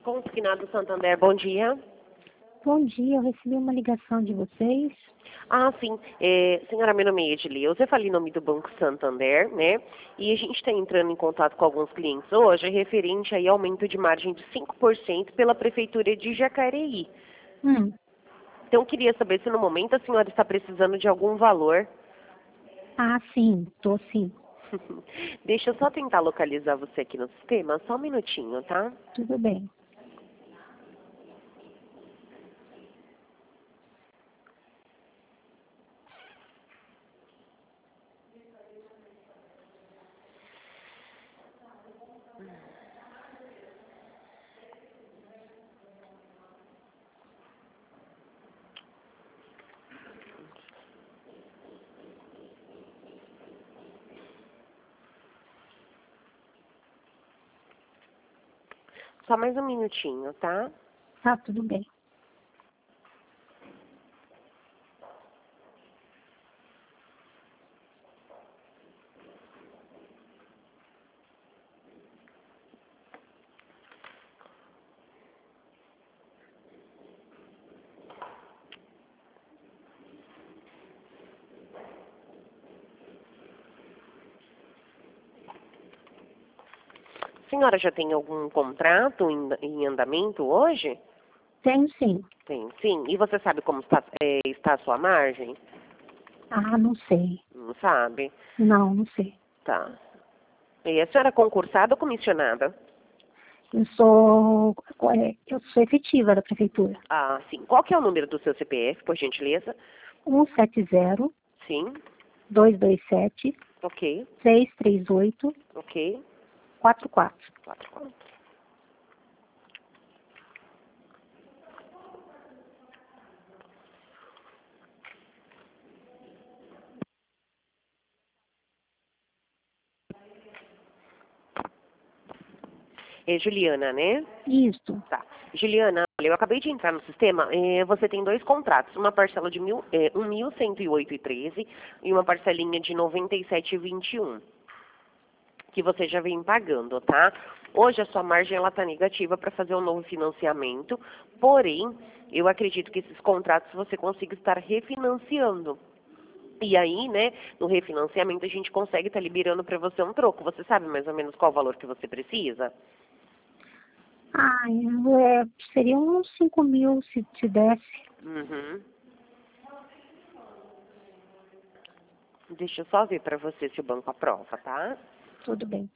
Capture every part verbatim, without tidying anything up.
Consignado Santander, bom dia. Bom dia, eu recebi uma ligação de vocês. Ah, sim. É, senhora, meu nome é Edileuza, eu falei em nome do Banco Santander, né? E a gente está entrando em contato com alguns clientes hoje, referente aí ao aumento de margem de cinco por cento pela Prefeitura de Jacareí. Hum. Então, eu queria saber se no momento a senhora está precisando de algum valor. Ah, sim, tô sim. Deixa eu só tentar localizar você aqui no sistema, só um minutinho, tá? Tudo bem. Só mais um minutinho, tá? Tá, tudo bem. A senhora já tem algum contrato em, em andamento hoje? Tenho sim. Tem, sim. E você sabe como está, é, está a sua margem? Ah, não sei. Não sabe? Não, não sei. Tá. E a senhora é concursada ou comissionada? Eu sou, é, eu sou efetiva da prefeitura. Ah, sim. Qual que é o número do seu C P F, por gentileza? um sete zero, Sim. dois dois sete, Ok. seis três oito, Ok. quatro quatro. Quatro, quatro. É Juliana, né? Isso. Tá. Juliana, olha, eu acabei de entrar no sistema. eh, você tem dois contratos. Uma parcela de mil, eh, um mil cento e oito e treze e uma parcelinha de noventa e sete e vinte e um. Que você já vem pagando, tá? Hoje a sua margem ela tá negativa para fazer um novo financiamento, porém, eu acredito que esses contratos você consiga estar refinanciando. E aí, né, no refinanciamento a gente consegue estar liberando para você um troco. Você sabe mais ou menos qual o valor que você precisa? Ah, é, seria uns cinco mil se, se desse. Uhum. Deixa eu só ver para você se o banco aprova, tá? Tudo bem.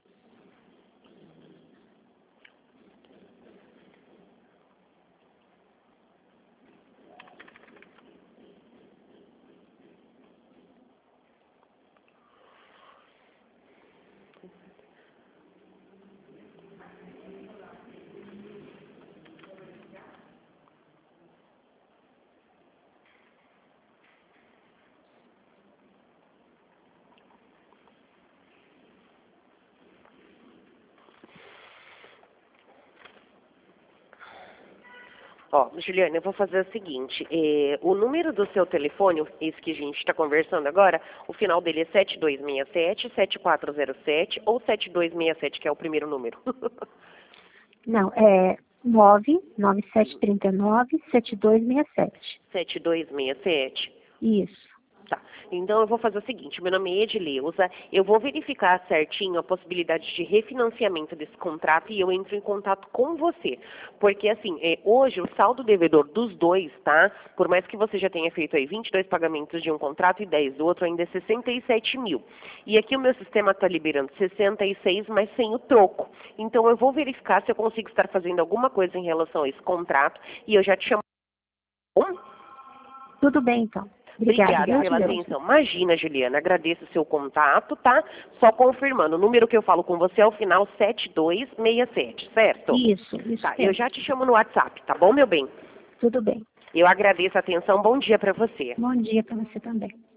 Ó, Juliana, eu vou fazer o seguinte, eh, o número do seu telefone, esse que a gente está conversando agora, o final dele é sete dois seis sete, sete quatro zero sete ou sete dois seis sete, que é o primeiro número. Não, é nove nove sete três nove, sete dois seis sete. sete dois seis sete. Isso. Tá. Então eu vou fazer o seguinte, meu nome é Edileuza, eu vou verificar certinho a possibilidade de refinanciamento desse contrato e eu entro em contato com você. Porque assim, é, hoje o saldo devedor dos dois, tá? Por mais que você já tenha feito aí vinte e dois pagamentos de um contrato e dez do outro, ainda é sessenta e sete mil. E aqui o meu sistema está liberando sessenta e seis, mas sem o troco. Então eu vou verificar se eu consigo estar fazendo alguma coisa em relação a esse contrato e eu já te chamo. Tudo bem, então. Obrigada, Obrigada viu, pela Juliana? atenção. Imagina, Juliana, agradeço o seu contato, tá? Só confirmando, o número que eu falo com você é o final sete dois seis sete, certo? Isso, isso Tá, eu mesmo. já te chamo no WhatsApp, tá bom, meu bem? Tudo bem. Eu agradeço a atenção, bom dia pra você. Bom dia para você também.